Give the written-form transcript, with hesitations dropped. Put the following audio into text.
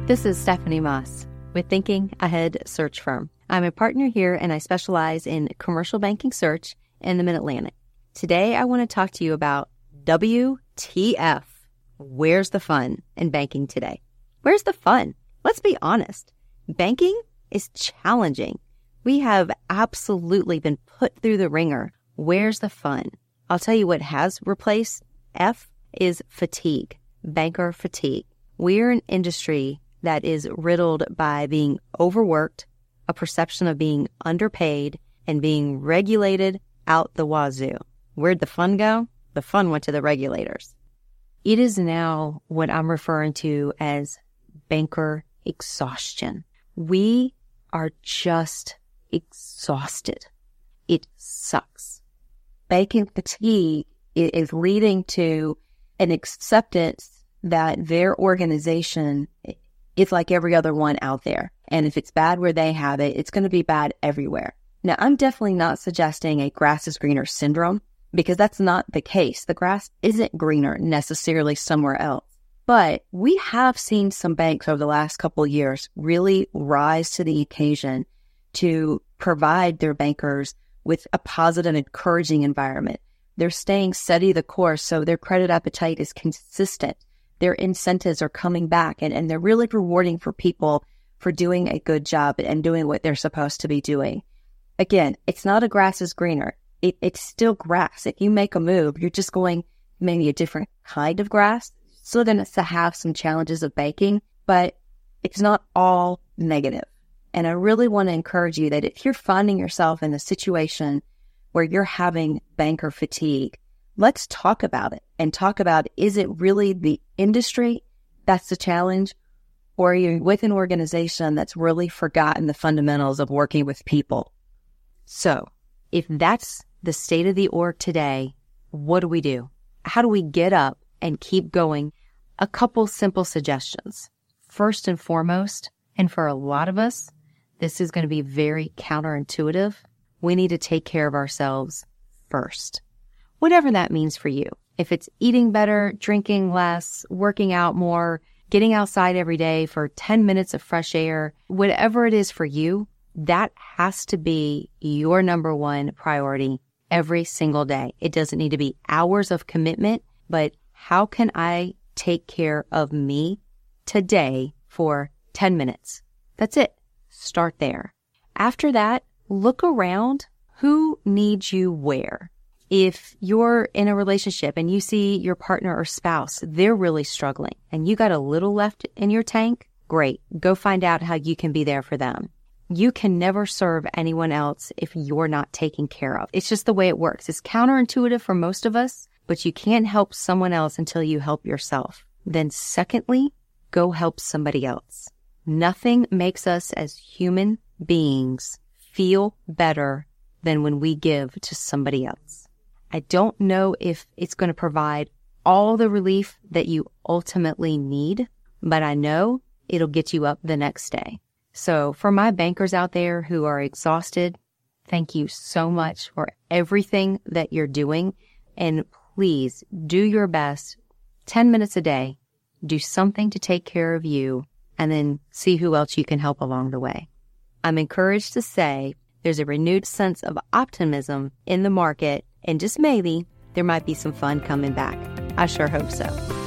This is Stephanie Moss with Thinking Ahead Search Firm. I'm a partner here and I specialize in commercial banking search in the Mid-Atlantic. Today, I want to talk to you about WTF. Where's the fun in banking today? Where's the fun? Let's be honest. Banking is challenging. We have absolutely been put through the ringer. Where's the fun? I'll tell you what has replaced F is fatigue, banker fatigue. We're an industry that is riddled by being overworked, a perception of being underpaid, and being regulated out the wazoo. Where'd the fun go? The fun went to the regulators. It is now what I'm referring to as banker exhaustion. We are just exhausted. It sucks. Banking fatigue is leading to an acceptance that their organization is like every other one out there. And if it's bad where they have it, it's going to be bad everywhere. Now, I'm definitely not suggesting a grass is greener syndrome, because that's not the case. The grass isn't greener necessarily somewhere else. But we have seen some banks over the last couple of years really rise to the occasion to provide their bankers with a positive, encouraging environment. They're staying steady the course, so their credit appetite is consistent. Their incentives are coming back, and they're really rewarding for people for doing a good job and doing what they're supposed to be doing. Again, it's not a grass is greener. It's still grass. If you make a move, you're just going maybe a different kind of grass. Still going to have some challenges of banking, but it's not all negative. And I really want to encourage you that if you're finding yourself in a situation where you're having banker fatigue, let's talk about it and talk about, is it really the industry that's the challenge, or are you with an organization that's really forgotten the fundamentals of working with people? So if that's the state of the org today, what do? How do we get up and keep going? A couple simple suggestions. First and foremost, and for a lot of us, this is going to be very counterintuitive. We need to take care of ourselves first. Whatever that means for you. If it's eating better, drinking less, working out more, getting outside every day for 10 minutes of fresh air, whatever it is for you, that has to be your number one priority every single day. It doesn't need to be hours of commitment, but how can I take care of me today for 10 minutes? That's it. Start there. After that, look around. Who needs you where? If you're in a relationship and you see your partner or spouse, they're really struggling and you got a little left in your tank, great. Go find out how you can be there for them. You can never serve anyone else if you're not taken care of. It's just the way it works. It's counterintuitive for most of us, but you can't help someone else until you help yourself. Then secondly, go help somebody else. Nothing makes us as human beings feel better than when we give to somebody else. I don't know if it's going to provide all the relief that you ultimately need, but I know it'll get you up the next day. So for my bankers out there who are exhausted, thank you so much for everything that you're doing. And please do your best, 10 minutes a day, do something to take care of you, and then see who else you can help along the way. I'm encouraged to say there's a renewed sense of optimism in the market, and just maybe there might be some fun coming back. I sure hope so.